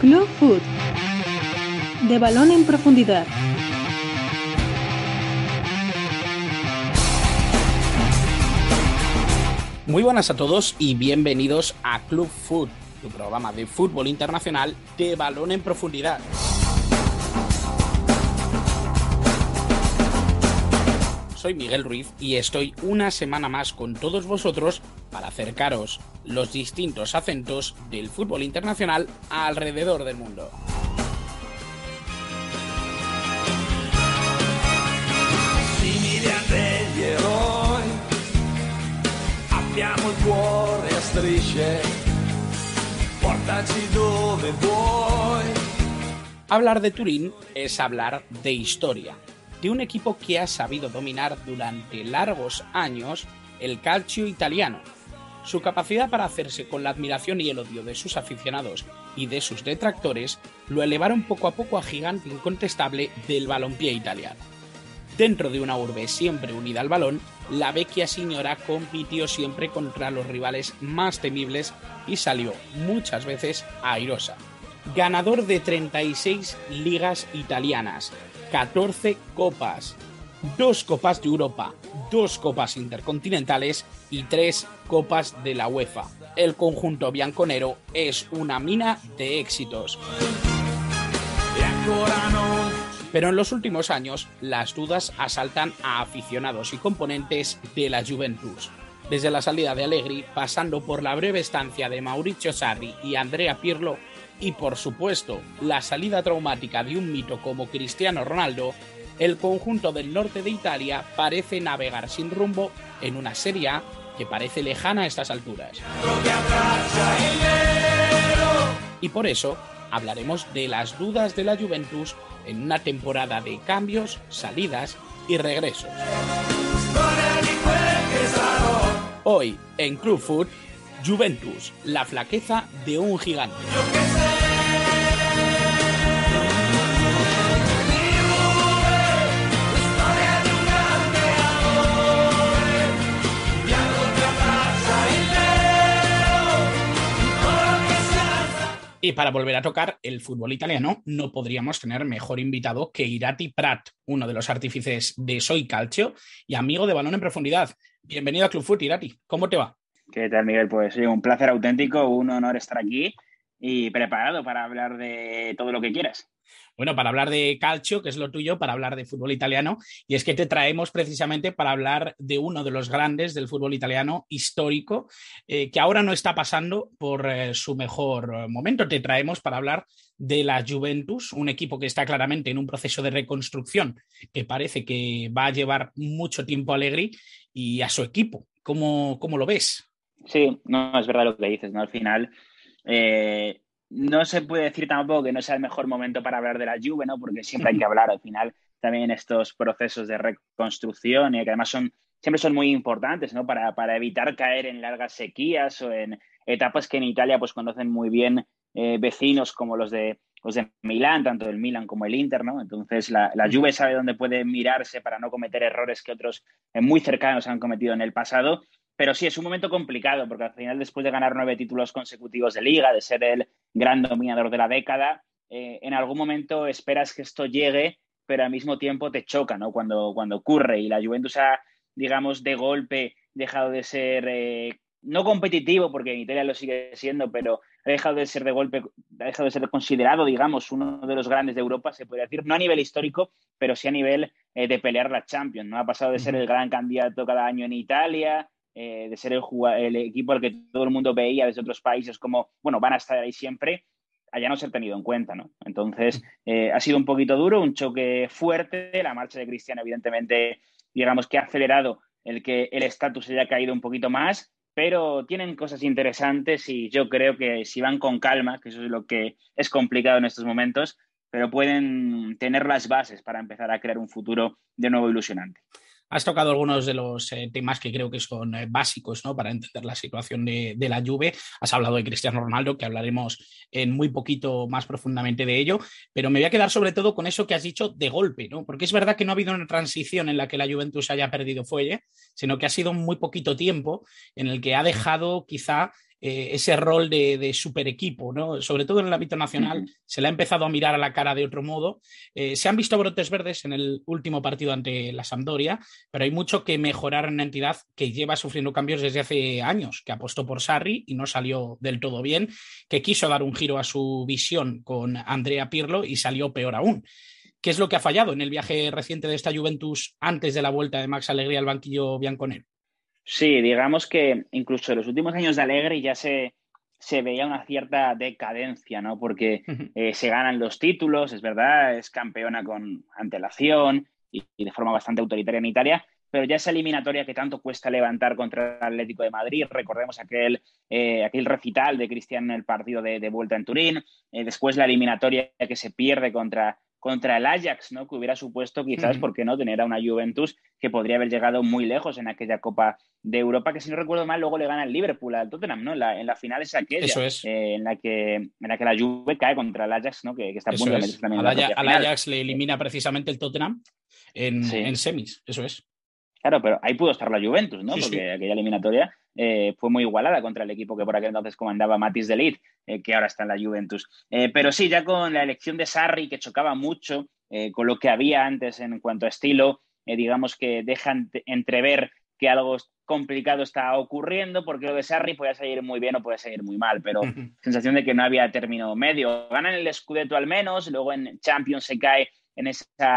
Club Foot, de balón en profundidad. Muy buenas a todos y bienvenidos a Club Foot, tu programa de fútbol internacional de balón en profundidad. Soy Miguel Ruiz y estoy una semana más con todos vosotros para acercaros los distintos acentos del fútbol internacional alrededor del mundo. Simili a degli eroi, abbiamo il cuore a strisce, portaci dove vuoi. Hablar de Turín es hablar de historia, de un equipo que ha sabido dominar durante largos años el calcio italiano. Su capacidad para hacerse con la admiración y el odio de sus aficionados y de sus detractores lo elevaron poco a poco a gigante incontestable del balompié italiano. Dentro de una urbe siempre unida al balón, la Vecchia Signora compitió siempre contra los rivales más temibles y salió muchas veces airosa. Ganador de 36 ligas italianas, 14 copas, 2 copas de Europa, 2 copas intercontinentales y 3 copas de la UEFA. El conjunto bianconero es una mina de éxitos. Pero en los últimos años, las dudas asaltan a aficionados y componentes de la Juventus. Desde la salida de Allegri, pasando por la breve estancia de Maurizio Sarri y Andrea Pirlo, y por supuesto, la salida traumática de un mito como Cristiano Ronaldo, el conjunto del norte de Italia parece navegar sin rumbo en una Serie A que parece lejana a estas alturas. Y por eso hablaremos de las dudas de la Juventus en una temporada de cambios, salidas y regresos. Hoy en Club Foot, Juventus, la flaqueza de un gigante. Y para volver a tocar el fútbol italiano, no podríamos tener mejor invitado que Irati Prat, uno de los artífices de Soy Calcio y amigo de Balón en Profundidad. Bienvenido a Club Foot, Irati. ¿Cómo te va? ¿Qué tal, Miguel? Pues sí, un placer auténtico, un honor estar aquí y preparado para hablar de todo lo que quieras. Bueno, para hablar de calcio, que es lo tuyo, para hablar de fútbol italiano, y es que te traemos precisamente para hablar de uno de los grandes del fútbol italiano histórico, que ahora no está pasando por su mejor momento. Te traemos para hablar de la Juventus, un equipo que está claramente en un proceso de reconstrucción que parece que va a llevar mucho tiempo a Allegri y a su equipo. ¿Cómo lo ves? Sí, no, es verdad lo que dices, ¿no? Al final, no se puede decir tampoco que no sea el mejor momento para hablar de la Juve, ¿no? Porque siempre hay que hablar, al final, también estos procesos de reconstrucción y que además siempre son muy importantes, ¿no? Para evitar caer en largas sequías o en etapas que en Italia pues conocen muy bien vecinos como los de Milán, tanto el Milan como el Inter, ¿no? Entonces la Juve sabe dónde puede mirarse para no cometer errores que otros muy cercanos han cometido en el pasado. Pero sí, es un momento complicado porque al final, después de ganar 9 títulos consecutivos de Liga, de ser el gran dominador de la década, en algún momento esperas que esto llegue, pero al mismo tiempo te choca, ¿no? Cuando ocurre. Y la Juventus ha, digamos, de golpe dejado de ser, no competitivo, porque en Italia lo sigue siendo, pero ha dejado de ser de golpe, ha dejado de ser considerado, digamos, uno de los grandes de Europa, se podría decir, no a nivel histórico, pero sí a nivel de pelear la Champions, ¿no? Ha pasado de ser el gran candidato cada año en Italia, de ser el equipo al que todo el mundo veía desde otros países como, bueno, van a estar ahí siempre, a ya no ser tenido en cuenta, ¿no? Entonces, ha sido un poquito duro, un choque fuerte. La marcha de Cristiano, evidentemente, digamos que ha acelerado el que el estatus haya caído un poquito más, pero tienen cosas interesantes y yo creo que si van con calma, que eso es lo que es complicado en estos momentos, pero pueden tener las bases para empezar a crear un futuro de nuevo ilusionante. Has tocado algunos de los temas que creo que son básicos, ¿no? Para entender la situación de la Juve. Has hablado de Cristiano Ronaldo, que hablaremos en muy poquito más profundamente de ello, pero me voy a quedar sobre todo con eso que has dicho de golpe, ¿no? Porque es verdad que no ha habido una transición en la que la Juventus haya perdido fuelle, sino que ha sido muy poquito tiempo en el que ha dejado quizá ese rol de super equipo, ¿no? Sobre todo en el ámbito nacional, se le ha empezado a mirar a la cara de otro modo. Se han visto brotes verdes en el último partido ante la Sampdoria, pero hay mucho que mejorar en una entidad que lleva sufriendo cambios desde hace años, que apostó por Sarri y no salió del todo bien, que quiso dar un giro a su visión con Andrea Pirlo y salió peor aún. ¿Qué es lo que ha fallado en el viaje reciente de esta Juventus antes de la vuelta de Max Allegri al banquillo bianconero? Sí, digamos que incluso en los últimos años de Allegri ya se veía una cierta decadencia, ¿no? Porque se ganan los títulos, es verdad, es campeona con antelación y de forma bastante autoritaria en Italia, pero ya esa eliminatoria que tanto cuesta levantar contra el Atlético de Madrid, recordemos aquel recital de Cristiano en el partido de vuelta en Turín, después la eliminatoria que se pierde contra el Ajax, ¿no? Que hubiera supuesto quizás, ¿por qué no?, tener a una Juventus que podría haber llegado muy lejos en aquella Copa de Europa, que si no recuerdo mal luego le gana el Liverpool al Tottenham, ¿no? En la final es aquella, Eso es. en la que la Juve cae contra el Ajax, ¿no? Que está a punto de meterse también en la propia al final. Ajax le elimina precisamente el Tottenham en semis, eso es. Claro, pero ahí pudo estar la Juventus, ¿no? Sí, Porque sí. aquella eliminatoria fue muy igualada contra el equipo que por aquel entonces comandaba Matthijs de Ligt, que ahora está en la Juventus. Pero sí, ya con la elección de Sarri, que chocaba mucho con lo que había antes en cuanto a estilo, digamos que dejan entrever que algo complicado está ocurriendo, porque lo de Sarri puede salir muy bien o puede salir muy mal, pero sensación de que no había término medio. Ganan el Scudetto al menos, luego en Champions se cae en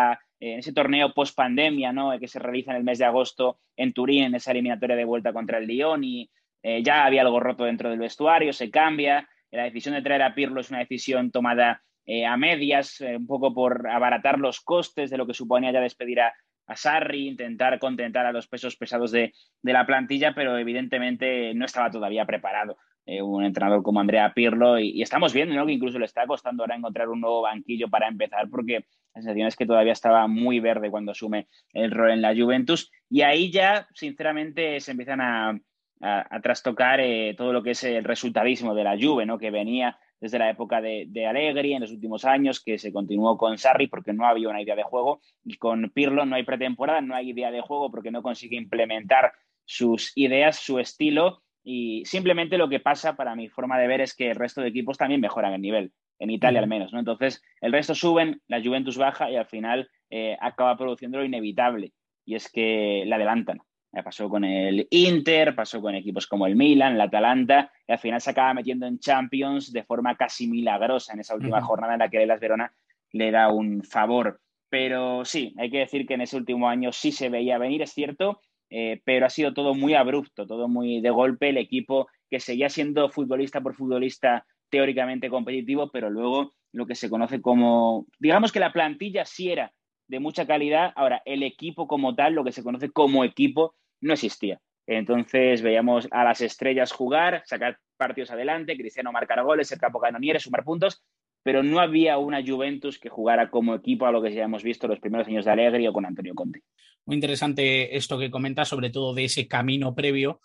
ese torneo post-pandemia, ¿no?, que se realiza en el mes de agosto en Turín, en esa eliminatoria de vuelta contra el Lyon, y ya había algo roto dentro del vestuario, se cambia. La decisión de traer a Pirlo es una decisión tomada a medias, un poco por abaratar los costes de lo que suponía ya despedir a Sarri, intentar contentar a los pesos pesados de la plantilla, pero evidentemente no estaba todavía preparado un entrenador como Andrea Pirlo, y estamos viendo, ¿no?, que incluso le está costando ahora encontrar un nuevo banquillo para empezar, porque la sensación es que todavía estaba muy verde cuando asume el rol en la Juventus, y ahí ya sinceramente se empiezan a trastocar todo lo que es el resultadismo de la Juve, ¿no?, que venía desde la época de Allegri en los últimos años, que se continuó con Sarri porque no había una idea de juego, y con Pirlo no hay pretemporada, no hay idea de juego porque no consigue implementar sus ideas, su estilo, y simplemente lo que pasa, para mi forma de ver, es que el resto de equipos también mejoran el nivel, en Italia al menos, ¿no? Entonces, el resto suben, la Juventus baja y al final acaba produciendo lo inevitable, y es que la adelantan. Pasó con el Inter, pasó con equipos como el Milan, el Atalanta, y al final se acaba metiendo en Champions de forma casi milagrosa en esa última jornada en la que el Hellas Verona le da un favor. Pero sí, hay que decir que en ese último año sí se veía venir, es cierto, pero ha sido todo muy abrupto, todo muy de golpe. El equipo que seguía siendo futbolista por futbolista teóricamente competitivo, pero luego lo que se conoce como, digamos que la plantilla sí era de mucha calidad, ahora el equipo como tal, lo que se conoce como equipo, no existía. Entonces veíamos a las estrellas jugar, sacar partidos adelante, Cristiano marcar goles, ser capocannoniere, sumar puntos, pero no había una Juventus que jugara como equipo a lo que ya hemos visto los primeros años de Allegri o con Antonio Conte. Muy interesante esto que comentas, sobre todo de ese camino previo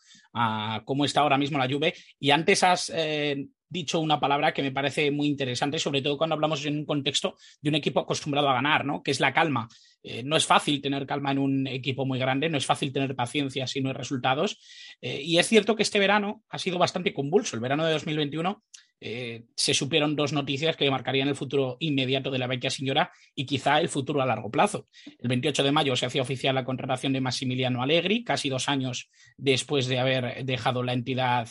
a cómo está ahora mismo la Juve. Y antes has dicho una palabra que me parece muy interesante, sobre todo cuando hablamos en un contexto de un equipo acostumbrado a ganar, ¿no?, que es la calma. No es fácil tener calma en un equipo muy grande, no es fácil tener paciencia si no hay resultados. Y es cierto que este verano ha sido bastante convulso. El verano de 2021 se supieron dos noticias que marcarían el futuro inmediato de la Vecchia Signora y quizá el futuro a largo plazo. El 28 de mayo se hacía oficial la contratación de Massimiliano Allegri, casi 2 años después de haber dejado la entidad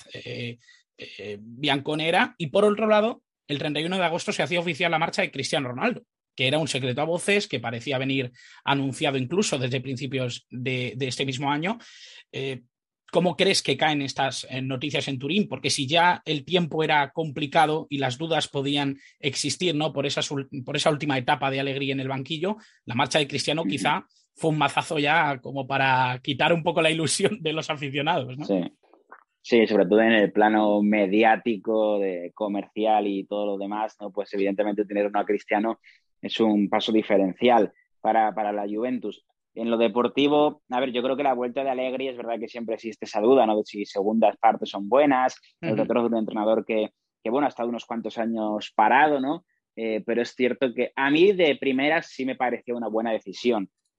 bianconera, y por otro lado, el 31 de agosto se hacía oficial la marcha de Cristiano Ronaldo, que era un secreto a voces, que parecía venir anunciado incluso desde principios de este mismo año. ¿Cómo crees que caen estas noticias en Turín? Porque si ya el tiempo era complicado y las dudas podían existir, ¿no?, por esa última etapa de Allegri en el banquillo, la marcha de Cristiano quizá fue un mazazo ya como para quitar un poco la ilusión de los aficionados, ¿no? Sí. Sí, sobre todo en el plano mediático, comercial y todo lo demás, ¿no? Pues evidentemente tener uno a Cristiano es un paso diferencial para la Juventus. En lo deportivo, a ver, yo creo que la vuelta de Allegri, es verdad que siempre existe esa duda, ¿no?, de si segundas partes son buenas, el retorno de un entrenador que bueno, ha estado unos cuantos años parado, ¿no? Pero es cierto que a mí de primeras sí me pareció una buena decisión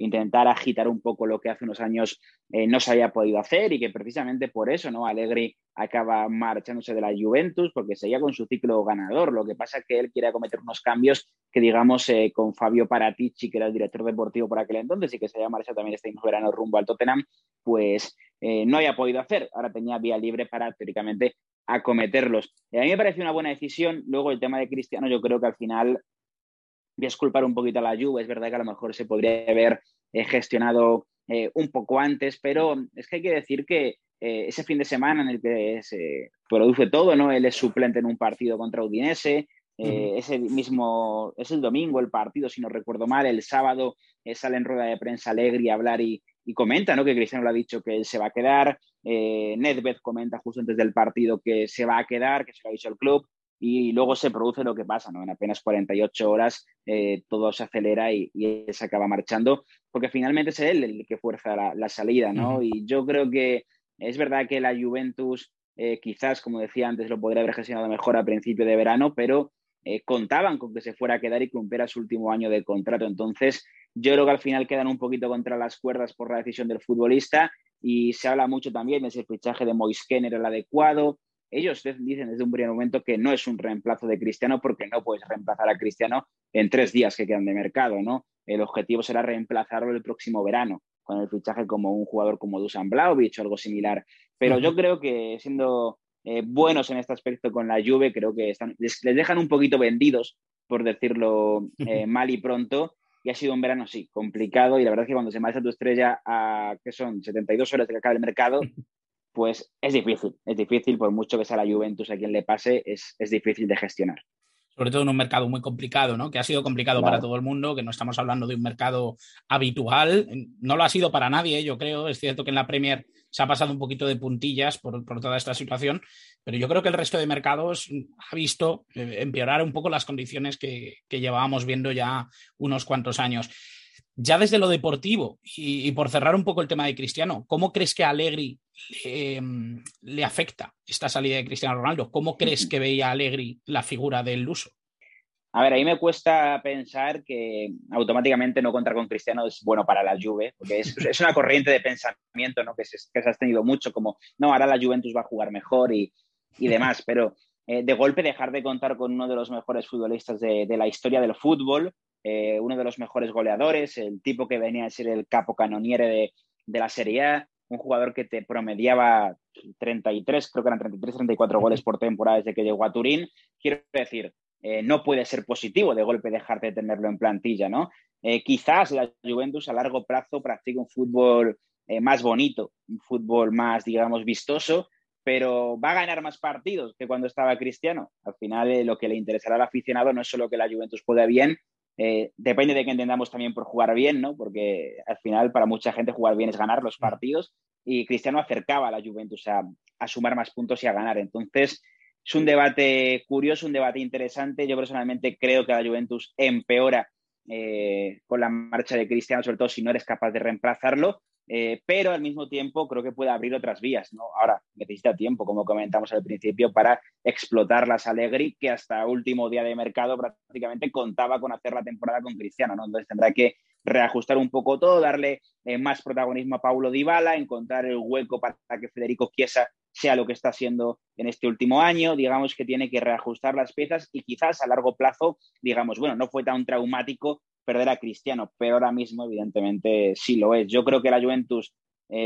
intentar agitar un poco lo que hace unos años no se había podido hacer, y que precisamente por eso, ¿no?, Allegri acaba marchándose de la Juventus, porque seguía con su ciclo ganador. Lo que pasa es que él quiere cometer unos cambios que, digamos, con Fabio Paratici, que era el director deportivo por aquel entonces y que se había marchado también este mismo verano rumbo al Tottenham, pues no había podido hacer. Ahora tenía vía libre para, teóricamente, acometerlos. A mí me pareció una buena decisión. Luego, el tema de Cristiano, yo creo que al final voy a disculpar un poquito a la Juve. Es verdad que a lo mejor se podría haber gestionado un poco antes, pero es que hay que decir que ese fin de semana en el que se produce todo, ¿no? Él es suplente en un partido contra Udinese. Ese mismo, es el domingo el partido, si no recuerdo mal. El sábado sale en rueda de prensa Allegri a hablar y comenta, ¿no?, que Cristiano le ha dicho que él se va a quedar. Nedved comenta justo antes del partido que se va a quedar, que se lo ha dicho el club. Y luego se produce lo que pasa, ¿no? En apenas 48 horas todo se acelera y él se acaba marchando, porque finalmente es él el que fuerza la salida, ¿no? Y yo creo que es verdad que la Juventus quizás, como decía antes, lo podría haber gestionado mejor a principio de verano, pero contaban con que se fuera a quedar y cumpliera su último año de contrato. Entonces, yo creo que al final quedan un poquito contra las cuerdas por la decisión del futbolista, y se habla mucho también de ese fichaje de Moise Kean era el adecuado. Ellos dicen desde un primer momento que no es un reemplazo de Cristiano, porque no puedes reemplazar a Cristiano en 3 días que quedan de mercado, ¿no? El objetivo será reemplazarlo el próximo verano, con el fichaje como un jugador como Dusan Vlahovic o algo similar. Pero yo creo que, siendo buenos en este aspecto con la Juve, creo que les dejan un poquito vendidos, por decirlo mal y pronto. Y ha sido un verano, sí, complicado. Y la verdad es que cuando se marcha tu estrella a, ¿qué son?, 72 horas de que acabe el mercado, pues es difícil, por mucho que sea la Juventus a quien le pase, es difícil de gestionar. Sobre todo en un mercado muy complicado, ¿no? Que ha sido complicado Claro. para todo el mundo, que no estamos hablando de un mercado habitual. No lo ha sido para nadie, yo creo. Es cierto que en la Premier se ha pasado un poquito de puntillas por toda esta situación, pero yo creo que el resto de mercados ha visto empeorar un poco las condiciones que llevábamos viendo ya unos cuantos años. Ya desde lo deportivo, y por cerrar un poco el tema de Cristiano, ¿cómo crees que a Allegri le afecta esta salida de Cristiano Ronaldo? ¿Cómo crees que veía Allegri la figura del luso? A ver, a mí me cuesta pensar que automáticamente no contar con Cristiano es bueno para la Juve, porque es una corriente de pensamiento, ¿no?, que se has tenido mucho, como, no, ahora la Juventus va a jugar mejor y demás, pero de golpe dejar de contar con uno de los mejores futbolistas de la historia del fútbol, uno de los mejores goleadores, el tipo que venía a ser el capo canoniere de la Serie A, un jugador que te promediaba 33, creo que eran 33, 34 goles por temporada desde que llegó a Turín. Quiero decir, no puede ser positivo de golpe dejar de tenerlo en plantilla, ¿no? Quizás la Juventus a largo plazo practique un fútbol más bonito, un fútbol más, digamos, vistoso, pero va a ganar más partidos que cuando estaba Cristiano. Al final, lo que le interesará al aficionado no es solo que la Juventus juegue bien, depende de que entendamos también por jugar bien, ¿no? Porque al final para mucha gente jugar bien es ganar los partidos, y Cristiano acercaba a la Juventus a sumar más puntos y a ganar. Entonces es un debate curioso, un debate interesante. Yo personalmente creo que la Juventus empeora con la marcha de Cristiano, sobre todo si no eres capaz de reemplazarlo, pero al mismo tiempo creo que puede abrir otras vías, ¿no? Ahora necesita tiempo, como comentamos al principio, para explotar las Allegri, que hasta último día de mercado prácticamente contaba con hacer la temporada con Cristiano, ¿no? Entonces tendrá que reajustar un poco todo, darle más protagonismo a Paulo Dybala, encontrar el hueco para que Federico Chiesa sea lo que está siendo en este último año. Digamos que tiene que reajustar las piezas, y quizás a largo plazo, digamos, bueno, no fue tan traumático perder a Cristiano, pero ahora mismo evidentemente sí lo es. Yo creo que la Juventus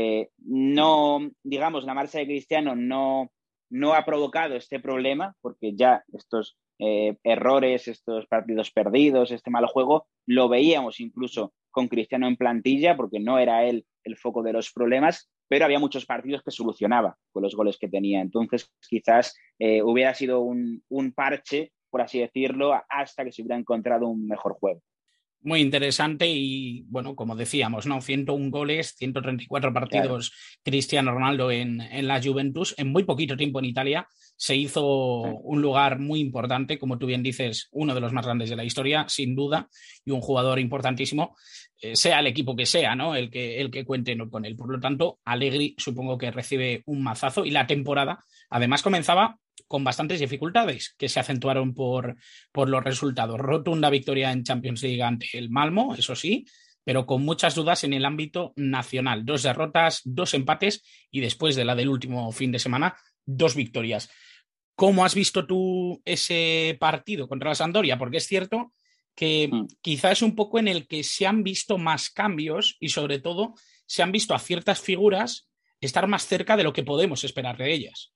no, digamos, la marcha de Cristiano no ha provocado este problema, porque ya estos errores, estos partidos perdidos, este mal juego, lo veíamos incluso con Cristiano en plantilla, porque no era él el foco de los problemas, pero había muchos partidos que solucionaba con los goles que tenía. Entonces quizás hubiera sido un parche, por así decirlo, hasta que se hubiera encontrado un mejor juego. Muy interesante y, bueno, como decíamos, ¿no? 101 goles, 134 partidos, claro. Cristiano Ronaldo en la Juventus. En muy poquito tiempo en Italia se hizo un lugar muy importante, como tú bien dices, uno de los más grandes de la historia, sin duda, y un jugador importantísimo, sea el equipo que sea, ¿no? El que cuente con él. Por lo tanto, Allegri supongo que recibe un mazazo, y la temporada además comenzaba con bastantes dificultades que se acentuaron por los resultados. Rotunda victoria en Champions League ante el Malmo, eso sí, pero con muchas dudas en el ámbito nacional. 2 derrotas, 2 empates y después de la del último fin de semana, 2 victorias. ¿Cómo has visto tú ese partido contra la Sampdoria? Porque es cierto que quizá es un poco en el que se han visto más cambios y sobre todo se han visto a ciertas figuras estar más cerca de lo que podemos esperar de ellas.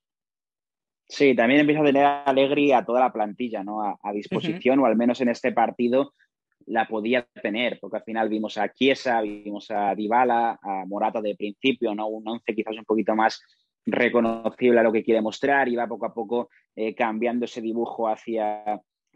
Sí, también empieza a tener a Allegri a toda la plantilla, ¿no? A disposición, o al menos en este partido la podía tener, porque al final vimos a Chiesa, vimos a Dybala, a Morata de principio, ¿no? Un once quizás un poquito más reconocible a lo que quiere mostrar, y va poco a poco cambiando ese dibujo hacia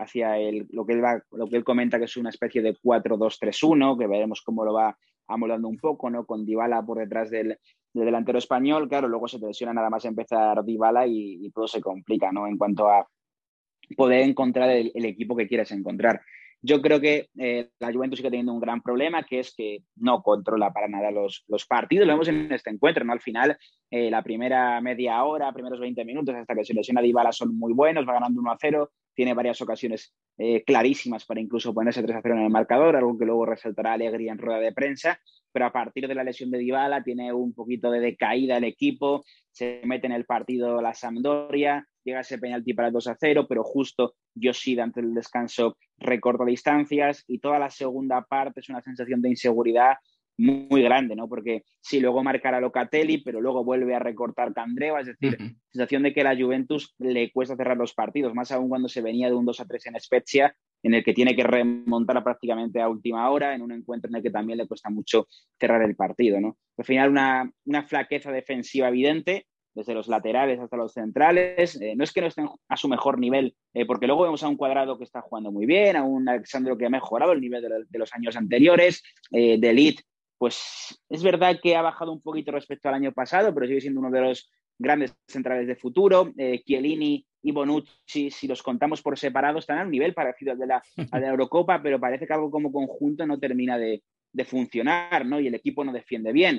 lo que él comenta que es una especie de 4-2-3-1, que veremos cómo lo va amoldando un poco, ¿no? Con Dybala por detrás del delantero español. Claro, luego se te lesiona nada más empezar Dybala y todo se complica, ¿no? En cuanto a poder encontrar el equipo que quieres encontrar. Yo creo que la Juventus sigue teniendo un gran problema, que es que no controla para nada los partidos. Lo vemos en este encuentro, ¿no? Al final, la primera media hora, primeros 20 minutos, hasta que se lesiona Dybala, son muy buenos, va ganando 1-0, tiene varias ocasiones clarísimas para incluso ponerse 3-0 en el marcador, algo que luego resaltará Allegri en rueda de prensa, pero a partir de la lesión de Dybala tiene un poquito de decaída el equipo, se mete en el partido la Sampdoria, llega ese penalti para el 2-0, pero justo Yoshida antes del descanso recorta distancias, y toda la segunda parte es una sensación de inseguridad muy grande, ¿no? Porque sí, luego marcará Locatelli, pero luego vuelve a recortar Candreva, es decir, sensación de que a la Juventus le cuesta cerrar los partidos, más aún cuando se venía de un 2-3 en Spezia, en el que tiene que remontar prácticamente a última hora, en un encuentro en el que también le cuesta mucho cerrar el partido, ¿no? Al final una flaqueza defensiva evidente, desde los laterales hasta los centrales. No es que no estén a su mejor nivel, porque luego vemos a un Cuadrado que está jugando muy bien, a un Alexandro que ha mejorado el nivel de los años anteriores, de Ligt, pues es verdad que ha bajado un poquito respecto al año pasado, pero sigue siendo uno de los grandes centrales de futuro. Chiellini y Bonucci, si los contamos por separado, están a un nivel parecido al de la Eurocopa, pero parece que algo como conjunto no termina de funcionar, ¿no? Y el equipo no defiende bien.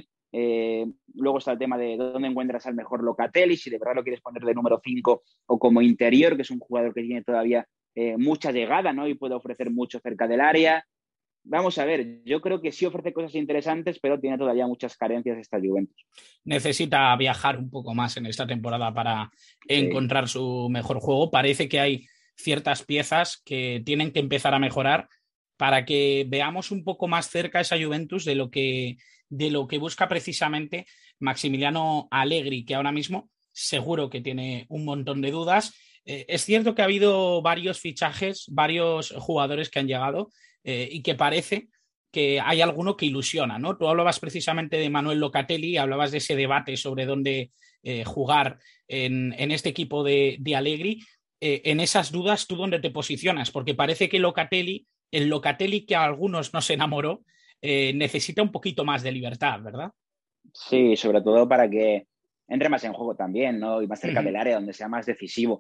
Luego está el tema de dónde encuentras al mejor Locatelli, si de verdad lo quieres poner de número 5 o como interior, que es un jugador que tiene todavía mucha llegada, ¿no? Y puede ofrecer mucho cerca del área. Vamos a ver, yo creo que sí ofrece cosas interesantes, pero tiene todavía muchas carencias esta Juventus. Necesita viajar un poco más en esta temporada para encontrar su mejor juego. Parece que hay ciertas piezas que tienen que empezar a mejorar para que veamos un poco más cerca esa Juventus de lo que busca precisamente Maximiliano Allegri, que ahora mismo seguro que tiene un montón de dudas. Es cierto que ha habido varios fichajes, varios jugadores que han llegado y que parece que hay alguno que ilusiona, ¿no? Tú hablabas precisamente de Manuel Locatelli, hablabas de ese debate sobre dónde jugar en este equipo de Allegri. En esas dudas, ¿tú dónde te posicionas? Porque parece que el Locatelli que a algunos nos enamoró, necesita un poquito más de libertad, ¿verdad? Sí, sobre todo para que entre más en juego también, ¿no? Y más cerca del área, donde sea más decisivo.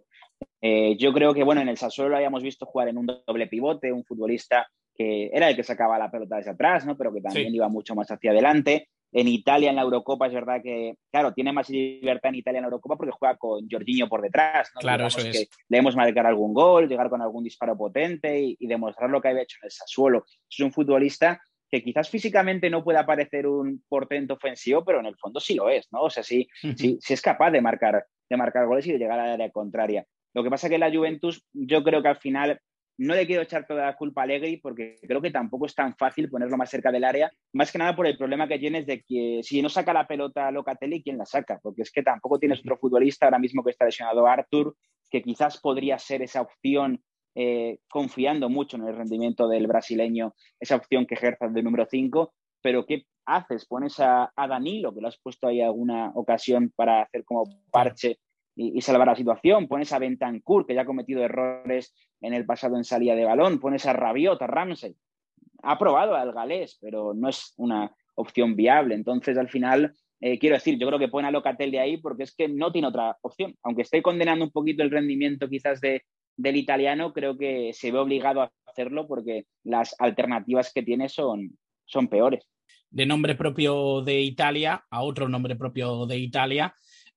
Yo creo que, bueno, en el Sassuolo lo habíamos visto jugar en un doble pivote, un futbolista que era el que sacaba la pelota desde atrás, ¿no? Pero que también iba mucho más hacia adelante. En Italia, en la Eurocopa, es verdad que, claro, tiene más libertad en Italia en la Eurocopa porque juega con Jorginho por detrás, ¿no? Claro, digamos eso es. Que debemos marcar algún gol, llegar con algún disparo potente y demostrar lo que había hecho en el Sassuolo. Es un futbolista que quizás físicamente no pueda parecer un portento ofensivo, pero en el fondo sí lo es, ¿no? O sea, sí es capaz de marcar goles y de llegar al área contraria. Lo que pasa es que la Juventus, yo creo que al final no le quiero echar toda la culpa a Allegri, porque creo que tampoco es tan fácil ponerlo más cerca del área, más que nada por el problema que tienes de que si no saca la pelota Locatelli, ¿quién la saca? Porque es que tampoco tienes otro futbolista ahora mismo que está lesionado, Arthur, que quizás podría ser esa opción, confiando mucho en el rendimiento del brasileño, esa opción que ejerza de número 5, pero ¿qué haces? Pones a Danilo, que lo has puesto ahí alguna ocasión para hacer como parche y salvar la situación, pones a Bentancur, que ya ha cometido errores en el pasado en salida de balón, pones a Rabiot, a Ramsey. Ha probado al galés, pero no es una opción viable. Entonces, al final, quiero decir, yo creo que pone a Locatelli ahí porque es que no tiene otra opción. Aunque esté condenando un poquito el rendimiento quizás del italiano, creo que se ve obligado a hacerlo porque las alternativas que tiene son peores. De nombre propio de Italia a otro nombre propio de Italia,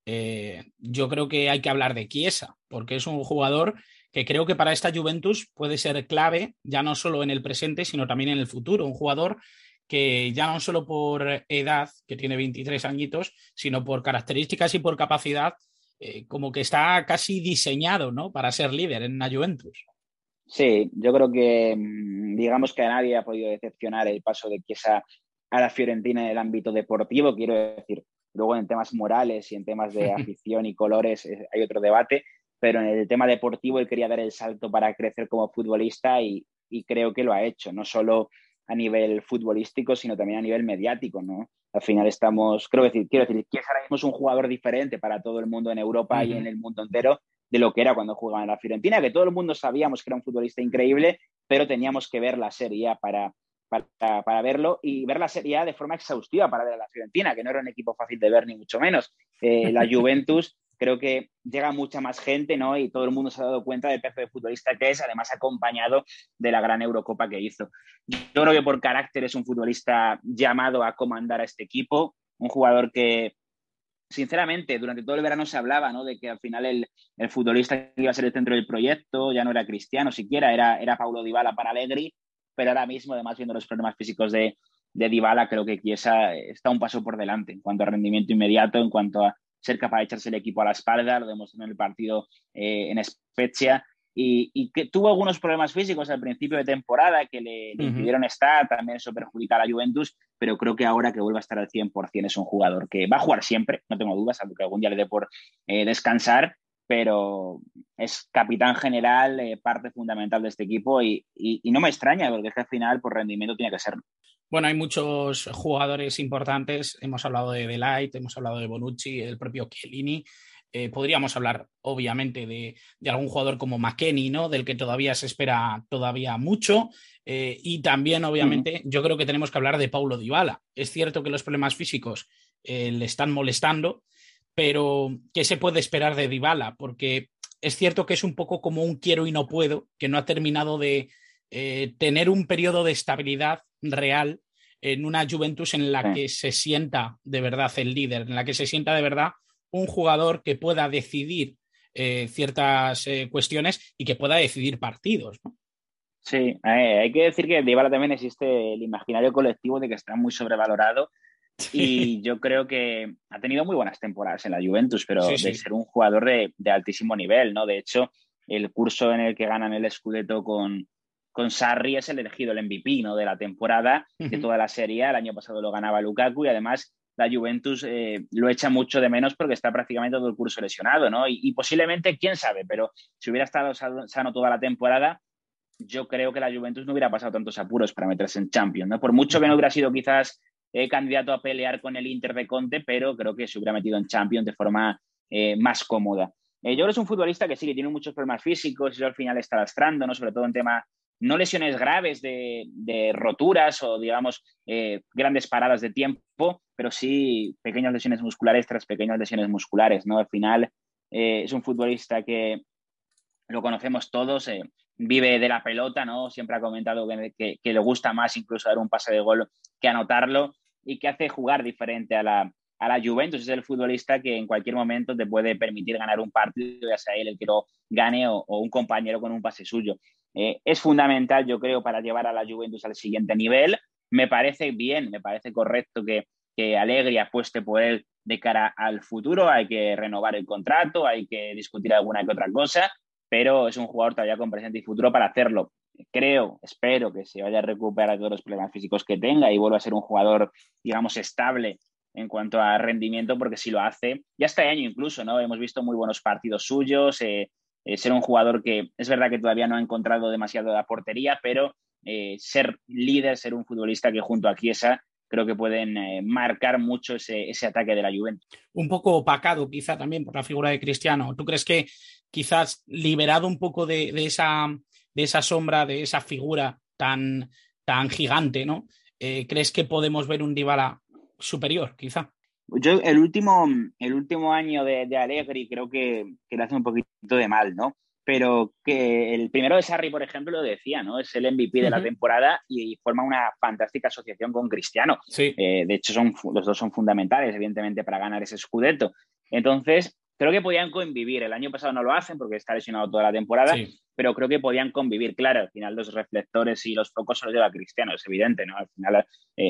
yo creo que hay que hablar de Chiesa, porque es un jugador que creo que para esta Juventus puede ser clave, ya no solo en el presente, sino también en el futuro. Un jugador que ya no solo por edad, que tiene 23 añitos, sino por características y por capacidad, como que está casi diseñado, ¿no?, para ser líder en la Juventus. Sí, yo creo que digamos que a nadie ha podido decepcionar el paso de Chiesa a la Fiorentina en el ámbito deportivo, quiero decir. Luego en temas morales y en temas de afición y colores hay otro debate, pero en el tema deportivo él quería dar el salto para crecer como futbolista y creo que lo ha hecho, no solo a nivel futbolístico, sino también a nivel mediático, ¿no? Al final quiero decir, que ahora mismo es un jugador diferente para todo el mundo en Europa y en el mundo entero de lo que era cuando jugaba en la Fiorentina, que todo el mundo sabíamos que era un futbolista increíble, pero teníamos que ver la Serie A para verlo y ver la Serie A de forma exhaustiva para ver a la Fiorentina, que no era un equipo fácil de ver ni mucho menos. La Juventus creo que llega mucha más gente, ¿no? Y todo el mundo se ha dado cuenta del pedazo de futbolista que es, además acompañado de la gran Eurocopa que hizo. Yo creo que por carácter es un futbolista llamado a comandar a este equipo, un jugador que sinceramente, durante todo el verano se hablaba, ¿no?, de que al final el futbolista que iba a ser el centro del proyecto ya no era Cristiano siquiera, era Paulo Dybala para Allegri, pero ahora mismo, además, viendo los problemas físicos de Dybala, creo que Chiesa está un paso por delante en cuanto a rendimiento inmediato, en cuanto a ser capaz de echarse el equipo a la espalda, lo demostró en el partido en Spezia, y que tuvo algunos problemas físicos al principio de temporada que le impidieron estar, también eso perjudica a la Juventus, pero creo que ahora que vuelve a estar al 100% es un jugador que va a jugar siempre, no tengo dudas, salvo que algún día le dé por descansar, pero es capitán general, parte fundamental de este equipo y no me extraña, porque es que al final por rendimiento tiene que serlo. Bueno, hay muchos jugadores importantes, hemos hablado de Light, hemos hablado de Bonucci, el propio Chiellini. Podríamos hablar, obviamente, de algún jugador como McKennie, ¿no?, del que todavía se espera todavía mucho. Y también, obviamente, yo creo que tenemos que hablar de Paulo Dybala. Es cierto que los problemas físicos le están molestando, pero ¿qué se puede esperar de Dybala? Porque es cierto que es un poco como un quiero y no puedo, que no ha terminado de tener un periodo de estabilidad real en una Juventus en la que se sienta de verdad el líder, en la que se sienta de verdad un jugador que pueda decidir ciertas cuestiones y que pueda decidir partidos, ¿no? Sí, hay que decir que Dybala también existe el imaginario colectivo de que está muy sobrevalorado y yo creo que ha tenido muy buenas temporadas en la Juventus, pero Sí. de ser un jugador de altísimo nivel, ¿no? De hecho, el curso en el que ganan el Scudetto con Sarri es el elegido el MVP, ¿no?, de la temporada, de toda la Serie A. El año pasado lo ganaba Lukaku y además la Juventus lo echa mucho de menos porque está prácticamente todo el curso lesionado, ¿no? Y posiblemente, quién sabe, pero si hubiera estado sano toda la temporada, yo creo que la Juventus no hubiera pasado tantos apuros para meterse en Champions, ¿no? Por mucho que no hubiera sido quizás candidato a pelear con el Inter de Conte, pero creo que se hubiera metido en Champions de forma más cómoda. Yo creo que es un futbolista que sí, que tiene muchos problemas físicos y al final está lastrando, ¿no?, sobre todo en tema, no lesiones graves de roturas o, digamos, grandes paradas de tiempo, pero sí pequeñas lesiones musculares tras pequeñas lesiones musculares, ¿no? Al final es un futbolista que lo conocemos todos, vive de la pelota, ¿no? Siempre ha comentado que le gusta más incluso dar un pase de gol que anotarlo y que hace jugar diferente a la Juventus. Es el futbolista que en cualquier momento te puede permitir ganar un partido, ya sea él el que lo gane o un compañero con un pase suyo. Es fundamental, yo creo, para llevar a la Juventus al siguiente nivel. Me parece bien, me parece correcto que Allegri apueste por él de cara al futuro. Hay que renovar el contrato, hay que discutir alguna que otra cosa, pero es un jugador todavía con presente y futuro para hacerlo. Espero que se vaya a recuperar todos los problemas físicos que tenga y vuelva a ser un jugador, digamos, estable en cuanto a rendimiento, porque si lo hace, ya este año incluso, ¿no? Hemos visto muy buenos partidos suyos, ser un jugador que es verdad que todavía no ha encontrado demasiado la portería, pero ser líder, ser un futbolista que junto a Chiesa creo que pueden marcar mucho ese ataque de la Juventus. Un poco opacado quizá también por la figura de Cristiano. ¿Tú crees que quizás liberado un poco de esa sombra, de esa figura tan gigante, ¿no? ¿Crees que podemos ver un Dybala superior, quizá? Yo el último año de Allegri creo que le hace un poquito de mal, ¿no? Pero que el primero de Sarri, por ejemplo, lo decía, ¿no? Es el MVP de la temporada y forma una fantástica asociación con Cristiano. Sí. De hecho, los dos son fundamentales, evidentemente, para ganar ese Scudetto. Entonces, creo que podían convivir. El año pasado no lo hacen porque está lesionado toda la temporada, Sí. pero creo que podían convivir. Claro, al final los reflectores y los focos se los lleva Cristiano, es evidente, ¿no? Al final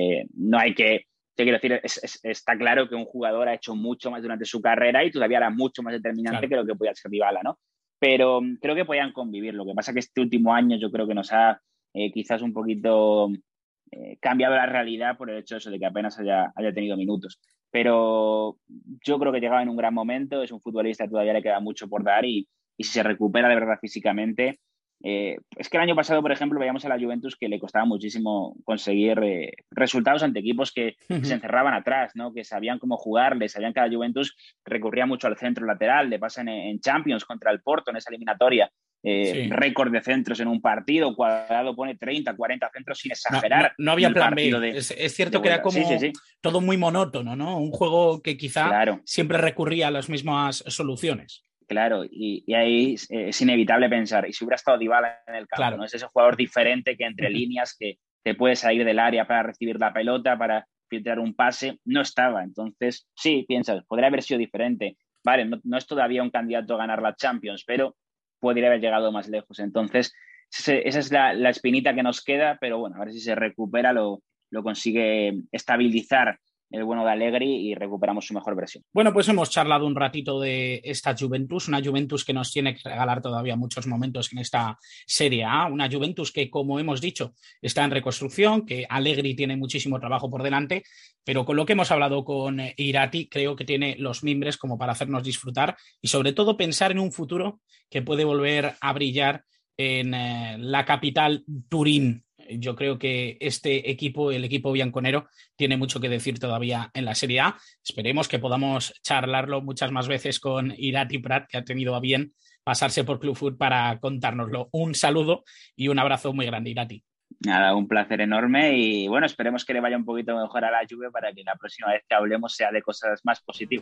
no hay que... Te quiero decir, está claro que un jugador ha hecho mucho más durante su carrera y todavía era mucho más determinante Claro. que lo que podía ser Dybala, ¿no? Pero creo que podían convivir. Lo que pasa es que este último año yo creo que nos ha quizás un poquito cambiado la realidad por el hecho de eso, de que apenas haya tenido minutos. Pero yo creo que llegaba en un gran momento, es un futbolista, todavía le queda mucho por dar y si se recupera de verdad físicamente. Es que el año pasado, por ejemplo, veíamos a la Juventus que le costaba muchísimo conseguir resultados ante equipos que se encerraban atrás, ¿no? Que sabían cómo jugarle, sabían que la Juventus recurría mucho al centro lateral, le pasan en Champions contra el Porto en esa eliminatoria. Sí. Récord de centros en un partido, Cuadrado pone 30, 40 centros sin No, exagerar. no había plan B. De, es cierto que era como sí. todo muy monótono, ¿no? Un juego que quizá claro. siempre recurría a las mismas soluciones. Claro, y ahí es inevitable pensar, ¿y si hubiera estado Dybala en el campo? Claro. ¿No? Es ese jugador diferente que entre líneas, que te puede salir del área para recibir la pelota, para filtrar un pase, no estaba. Entonces, sí, piensas, podría haber sido diferente. Vale, no es todavía un candidato a ganar la Champions, pero podría haber llegado más lejos. Entonces, esa es la espinita que nos queda, pero bueno, a ver si se recupera, lo consigue estabilizar el bueno de Allegri y recuperamos su mejor versión. Bueno, pues hemos charlado un ratito de esta Juventus, una Juventus que nos tiene que regalar todavía muchos momentos en esta Serie A, una Juventus que, como hemos dicho, está en reconstrucción, que Allegri tiene muchísimo trabajo por delante, pero con lo que hemos hablado con Irati, creo que tiene los mimbres como para hacernos disfrutar y sobre todo pensar en un futuro que puede volver a brillar en la capital Turín. Yo creo que este equipo, el equipo bianconero, tiene mucho que decir todavía en la Serie A. Esperemos que podamos charlarlo muchas más veces con Irati Prat, que ha tenido a bien pasarse por Club Foot para contárnoslo. Un saludo y un abrazo muy grande, Irati. Nada, un placer enorme y bueno, esperemos que le vaya un poquito mejor a la Juve para que la próxima vez que hablemos sea de cosas más positivas.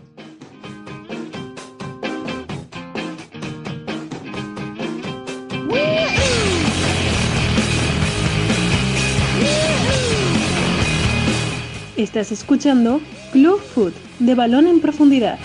Estás escuchando Club Foot, de balón en profundidad.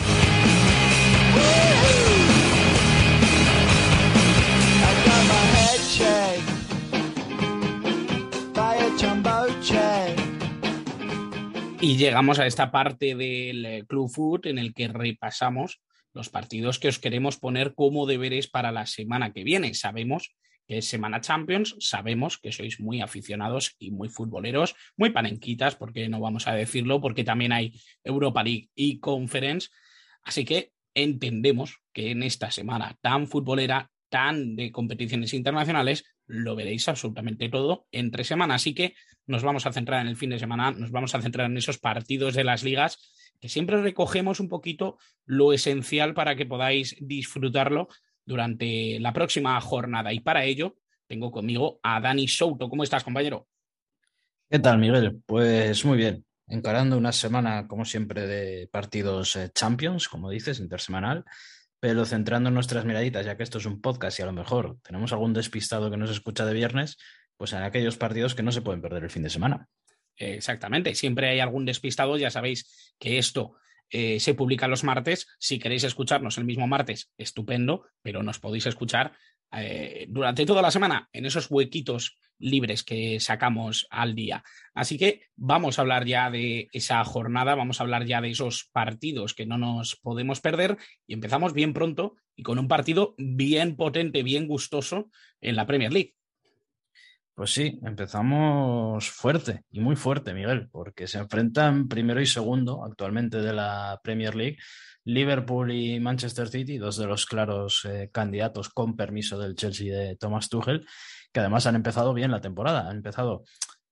Y llegamos a esta parte del Club Foot en el que repasamos los partidos que os queremos poner como deberes para la semana que viene. Sabemos que es Semana Champions, sabemos que sois muy aficionados y muy futboleros, muy panenquitas, porque no vamos a decirlo, porque también hay Europa League y Conference, así que entendemos que en esta semana tan futbolera, tan de competiciones internacionales, lo veréis absolutamente todo entre semana, así que nos vamos a centrar en el fin de semana, nos vamos a centrar en esos partidos de las ligas, que siempre recogemos un poquito lo esencial para que podáis disfrutarlo durante la próxima jornada. Y para ello tengo conmigo a Dani Souto. ¿Cómo estás, compañero? ¿Qué tal, Miguel? Pues muy bien. Encarando una semana, como siempre, de partidos Champions, como dices, intersemanal, pero centrando nuestras miraditas, ya que esto es un podcast y a lo mejor tenemos algún despistado que nos escucha de viernes, pues en aquellos partidos que no se pueden perder el fin de semana. Exactamente. Siempre hay algún despistado. Ya sabéis que esto se publica los martes. Si queréis escucharnos el mismo martes, estupendo, pero nos podéis escuchar durante toda la semana en esos huequitos libres que sacamos al día. Así que vamos a hablar ya de esa jornada, vamos a hablar ya de esos partidos que no nos podemos perder y empezamos bien pronto y con un partido bien potente, bien gustoso en la Premier League. Pues sí, empezamos fuerte y muy fuerte, Miguel, porque se enfrentan primero y segundo actualmente de la Premier League, Liverpool y Manchester City, dos de los claros candidatos con permiso del Chelsea de Thomas Tuchel, que además han empezado bien la temporada, han empezado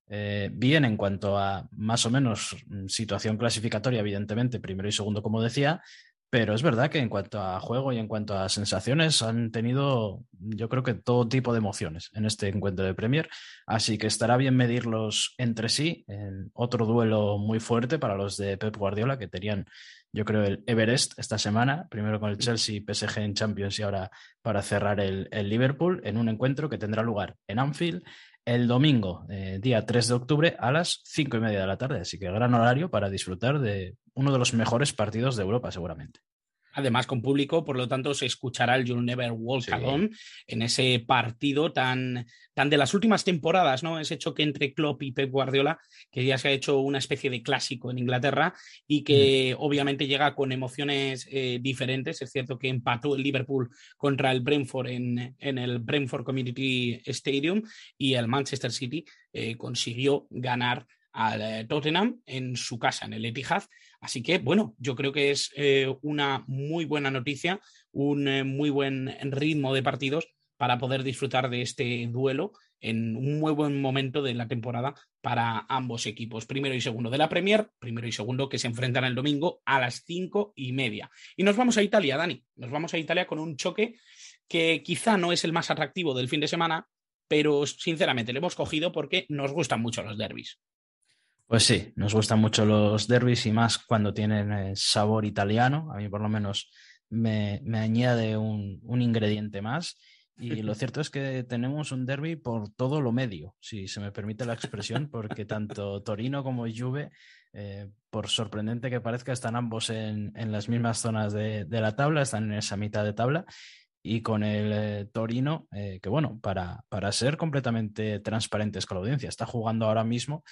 bien en cuanto a más o menos situación clasificatoria, evidentemente, primero y segundo, como decía, pero es verdad que en cuanto a juego y en cuanto a sensaciones han tenido, yo creo que todo tipo de emociones en este encuentro de Premier, así que estará bien medirlos entre sí en otro duelo muy fuerte para los de Pep Guardiola, que tenían, yo creo, el Everest esta semana, primero con el Chelsea, PSG en Champions y ahora para cerrar el Liverpool, en un encuentro que tendrá lugar en Anfield el domingo, día 3 de octubre a las 5:30 de la tarde, así que gran horario para disfrutar de uno de los mejores partidos de Europa seguramente. Además, con público, por lo tanto, se escuchará el You'll Never Walk Sí. Alone en ese partido tan de las últimas temporadas, ¿no? Ese choque entre Klopp y Pep Guardiola, que ya se ha hecho una especie de clásico en Inglaterra y que obviamente llega con emociones diferentes. Es cierto que empató el Liverpool contra el Brentford en el Brentford Community Stadium y el Manchester City consiguió ganar al Tottenham en su casa, en el Etihad. Así que, bueno, yo creo que es una muy buena noticia, un muy buen ritmo de partidos para poder disfrutar de este duelo en un muy buen momento de la temporada para ambos equipos, primero y segundo de la Premier, primero y segundo que se enfrentan el domingo a las 5:30. Y nos vamos a Italia, Dani, nos vamos a Italia con un choque que quizá no es el más atractivo del fin de semana, pero sinceramente lo hemos cogido porque nos gustan mucho los derbis. Pues sí, nos gustan mucho los derbis y más cuando tienen sabor italiano. A mí por lo menos me añade un ingrediente más. Y lo cierto es que tenemos un derbi por todo lo medio, si se me permite la expresión, porque tanto Torino como Juve, por sorprendente que parezca, están ambos en las mismas zonas de la tabla, están en esa mitad de tabla. Y con el Torino, que bueno, para ser completamente transparentes con la audiencia, está jugando ahora mismo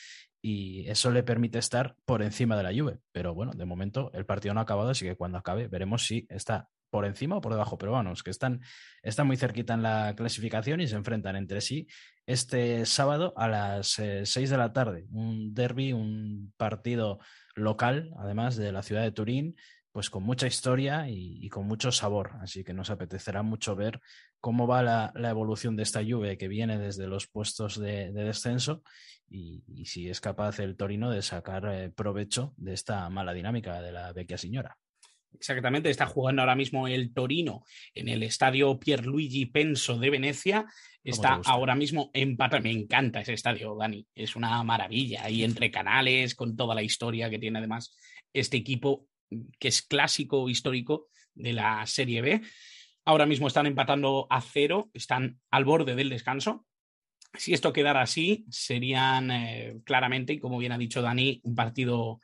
y eso le permite estar por encima de la Juve. Pero bueno, de momento el partido no ha acabado, así que cuando acabe veremos si está por encima o por debajo. Pero vamos, que están muy cerquita en la clasificación y se enfrentan entre sí este sábado a las 6 de la tarde. Un derbi, un partido local, además de la ciudad de Turín, pues con mucha historia y con mucho sabor. Así que nos apetecerá mucho ver cómo va la evolución de esta Juve que viene desde los puestos de descenso y si es capaz el Torino de sacar provecho de esta mala dinámica de la vecchia signora. Exactamente, está jugando ahora mismo el Torino en el estadio Pierluigi Penso de Venecia. Está ahora mismo empatado. Me encanta ese estadio, Dani. Es una maravilla. Ahí entre canales, con toda la historia que tiene además este equipo, que es clásico histórico de la Serie B. Ahora mismo están empatando a 0, están al borde del descanso. Si esto quedara así, serían claramente, y como bien ha dicho Dani, un partido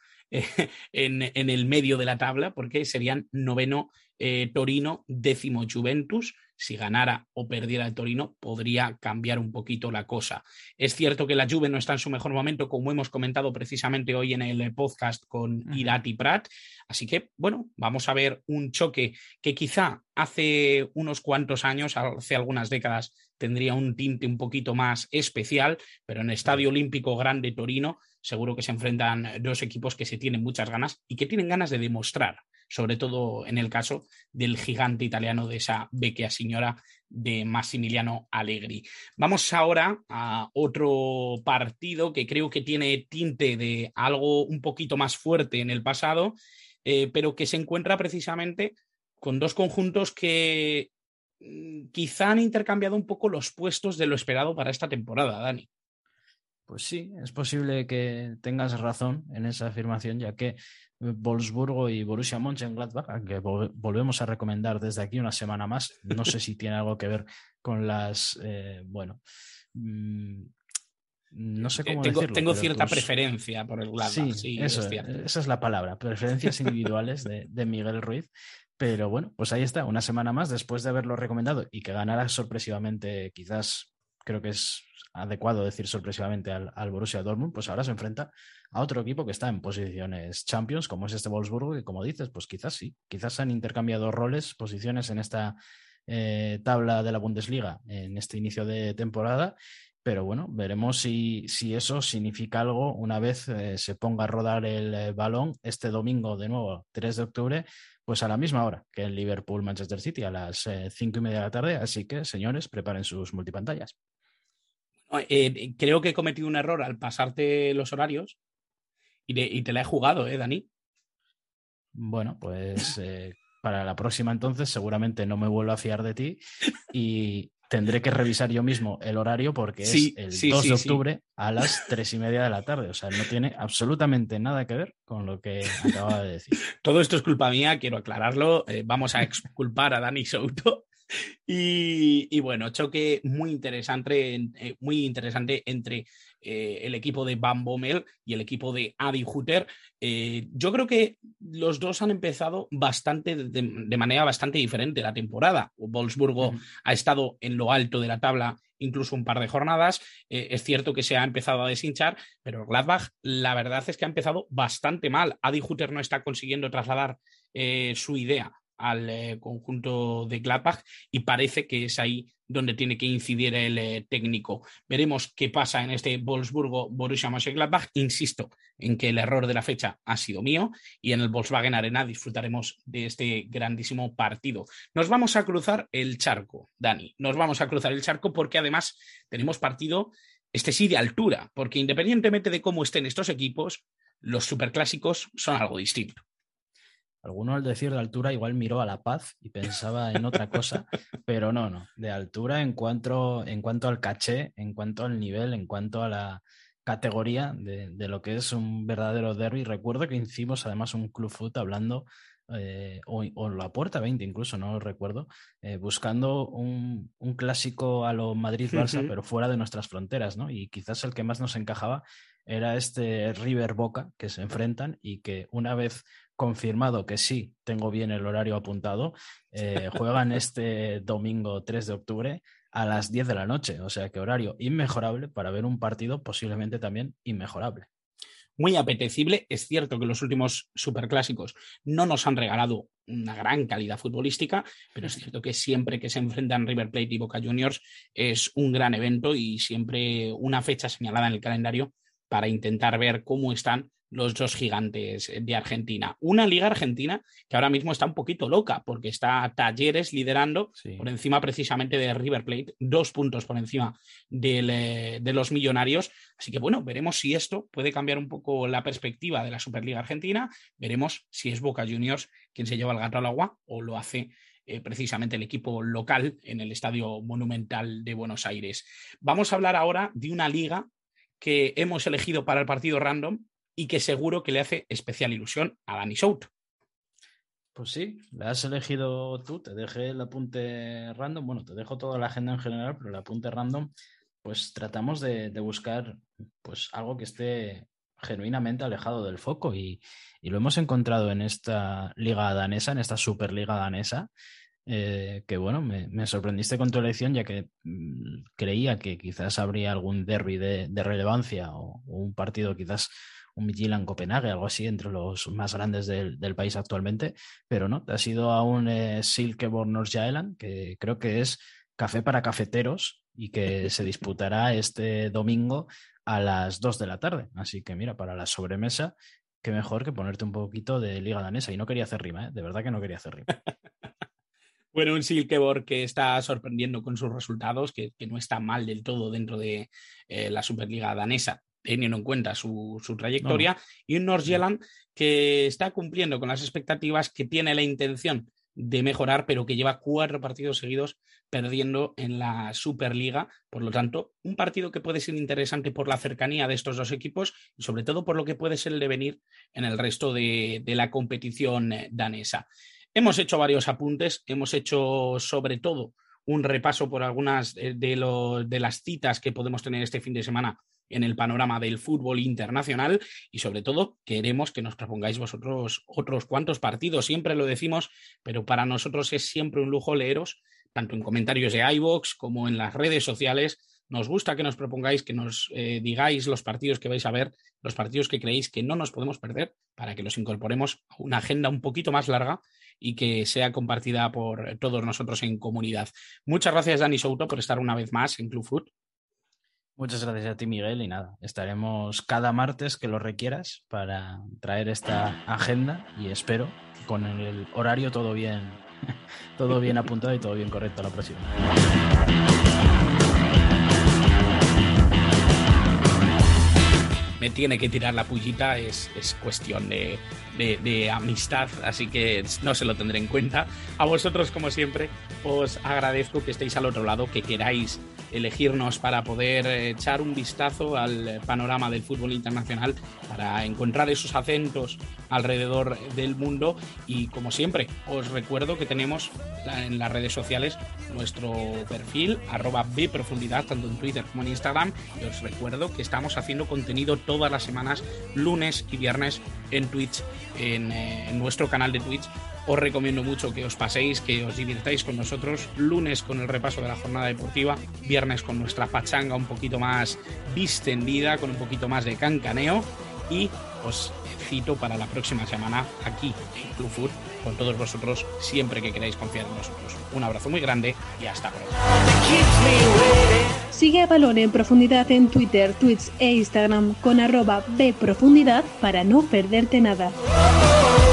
en el medio de la tabla, porque serían noveno Torino, décimo Juventus. Si ganara o perdiera el Torino, podría cambiar un poquito la cosa. Es cierto que la Juve no está en su mejor momento, como hemos comentado precisamente hoy en el podcast con Irati Prat. Así que, bueno, vamos a ver un choque que quizá hace unos cuantos años, hace algunas décadas, tendría un tinte un poquito más especial, pero en el Estadio Olímpico Grande Torino seguro que se enfrentan dos equipos que se tienen muchas ganas y que tienen ganas de demostrar, sobre todo en el caso del gigante italiano, de esa vecchia signora de Massimiliano Allegri. Vamos ahora a otro partido que creo que tiene tinte de algo un poquito más fuerte en el pasado, pero que se encuentra precisamente con dos conjuntos que quizá han intercambiado un poco los puestos de lo esperado para esta temporada, Dani. Pues sí, es posible que tengas razón en esa afirmación, ya que Wolfsburgo y Borussia Mönchengladbach, que volvemos a recomendar desde aquí una semana más, no sé si tiene algo que ver con las, no sé cómo decirlo. Tengo cierta preferencia por el Gladbach, sí, eso, es cierto. Esa es la palabra, preferencias individuales de Miguel Ruiz. Pero bueno, pues ahí está, una semana más después de haberlo recomendado y que ganara sorpresivamente, quizás creo que es adecuado decir sorpresivamente al Borussia Dortmund, pues ahora se enfrenta a otro equipo que está en posiciones Champions, como es este Wolfsburgo, y como dices, pues quizás sí, quizás han intercambiado roles, posiciones en esta tabla de la Bundesliga en este inicio de temporada, pero bueno, veremos si eso significa algo una vez se ponga a rodar el balón este domingo de nuevo, 3 de octubre, pues a la misma hora que el Liverpool-Manchester City, a las 5:30 de la tarde, así que señores, preparen sus multipantallas. Creo que he cometido un error al pasarte los horarios y te la he jugado, Dani. Bueno, pues para la próxima entonces seguramente no me vuelvo a fiar de ti y tendré que revisar yo mismo el horario porque es el 2 de octubre a las 3:30 de la tarde. O sea, no tiene absolutamente nada que ver con lo que acababa de decir. Todo esto es culpa mía, quiero aclararlo. Vamos a exculpar a Dani Souto. Y bueno, choque muy interesante entre el equipo de Van Bommel y el equipo de Adi Hütter. Yo creo que los dos han empezado de manera bastante diferente la temporada. Wolfsburgo ha estado en lo alto de la tabla incluso un par de jornadas. Es cierto que se ha empezado a deshinchar, pero Gladbach la verdad es que ha empezado bastante mal. Adi Hütter no está consiguiendo trasladar su idea al conjunto de Gladbach y parece que es ahí donde tiene que incidir el técnico. Veremos qué pasa en este Wolfsburgo-Borussia Mönchengladbach. Insisto en que el error de la fecha ha sido mío y en el Volkswagen Arena disfrutaremos de este grandísimo partido. Nos vamos a cruzar el charco, Dani. Nos vamos a cruzar el charco porque además tenemos partido, este sí, de altura, porque independientemente de cómo estén estos equipos, los superclásicos son algo distinto. Alguno al decir de altura igual miró a La Paz y pensaba en otra cosa, pero no. De altura en cuanto al caché, en cuanto al nivel, en cuanto a la categoría de lo que es un verdadero derbi. Recuerdo que hicimos además un Club Foot hablando, o la Puerta 20 incluso, no lo recuerdo, buscando un clásico a lo Madrid-Barça, pero fuera de nuestras fronteras, ¿no? Y quizás el que más nos encajaba era este River-Boca que se enfrentan y que una vez confirmado que sí, tengo bien el horario apuntado, juegan este domingo 3 de octubre a las 10 de la noche, o sea que horario inmejorable para ver un partido posiblemente también inmejorable. Muy apetecible. Es cierto que los últimos superclásicos no nos han regalado una gran calidad futbolística, pero es cierto que siempre que se enfrentan River Plate y Boca Juniors es un gran evento y siempre una fecha señalada en el calendario para intentar ver cómo están los dos gigantes de Argentina. Una liga argentina que ahora mismo está un poquito loca porque está Talleres liderando, sí, por encima precisamente de River Plate, 2 puntos por encima de los millonarios. Así que bueno, veremos si esto puede cambiar un poco la perspectiva de la Superliga Argentina. Veremos si es Boca Juniors quien se lleva el gato al agua o lo hace precisamente el equipo local en el Estadio Monumental de Buenos Aires. Vamos a hablar ahora de una liga que hemos elegido para el partido random y que seguro que le hace especial ilusión a Dani Souto. Pues sí, la has elegido tú, te dejé el apunte random, bueno, te dejo toda la agenda en general, pero el apunte random, pues tratamos de buscar pues algo que esté genuinamente alejado del foco y lo hemos encontrado en esta liga danesa, en esta Superliga danesa, que bueno, me sorprendiste con tu elección, ya que creía que quizás habría algún derbi de relevancia o un partido quizás un Midtjylland Copenhague, algo así, entre los más grandes del país actualmente, pero no, te has ido a un Silkeborg Nordsjælland, que creo que es café para cafeteros y que se disputará este domingo a las 2 de la tarde. Así que mira, para la sobremesa, qué mejor que ponerte un poquito de liga danesa. Y no quería hacer rima, de verdad que no quería hacer rima. Bueno, un Silkeborg que está sorprendiendo con sus resultados, que no está mal del todo dentro de la Superliga danesa, teniendo en cuenta su trayectoria, y un Nordsjælland que está cumpliendo con las expectativas, que tiene la intención de mejorar, pero que lleva 4 partidos seguidos perdiendo en la Superliga. Por lo tanto, un partido que puede ser interesante por la cercanía de estos dos equipos y sobre todo por lo que puede ser el devenir en el resto de la competición danesa. Hemos hecho varios apuntes, hemos hecho sobre todo un repaso por algunas de las citas que podemos tener este fin de semana en el panorama del fútbol internacional y sobre todo queremos que nos propongáis vosotros otros cuantos partidos. Siempre lo decimos, pero para nosotros es siempre un lujo leeros, tanto en comentarios de iVoox como en las redes sociales. Nos gusta que nos propongáis, que nos digáis los partidos que vais a ver, los partidos que creéis que no nos podemos perder, para que los incorporemos a una agenda un poquito más larga y que sea compartida por todos nosotros en comunidad. Muchas gracias, Dani Souto, por estar una vez más en Club Foot. Muchas gracias a ti, Miguel, y nada, estaremos cada martes que lo requieras para traer esta agenda y espero con el horario todo bien apuntado y todo bien correcto a la próxima. Me tiene que tirar la pullita, es cuestión de amistad, así que no se lo tendré en cuenta. A vosotros, como siempre, os agradezco que estéis al otro lado, que queráis elegirnos para poder echar un vistazo al panorama del fútbol internacional, para encontrar esos acentos alrededor del mundo. Y como siempre, os recuerdo que tenemos en las redes sociales nuestro perfil @bprofundidad, tanto en Twitter como en Instagram, y os recuerdo que estamos haciendo contenido todas las semanas, lunes y viernes, en Twitch, en nuestro canal de Twitch. Os recomiendo mucho que os paséis, que os divirtáis con nosotros. Lunes con el repaso de la jornada deportiva, viernes con nuestra pachanga un poquito más distendida, con un poquito más de cancaneo, y os cito para la próxima semana aquí en Club Foot con todos vosotros, siempre que queráis confiar en nosotros. Un abrazo muy grande y hasta pronto. Sigue a Balón en Profundidad en Twitter, Twitch e Instagram con @bprofundidad para no perderte nada.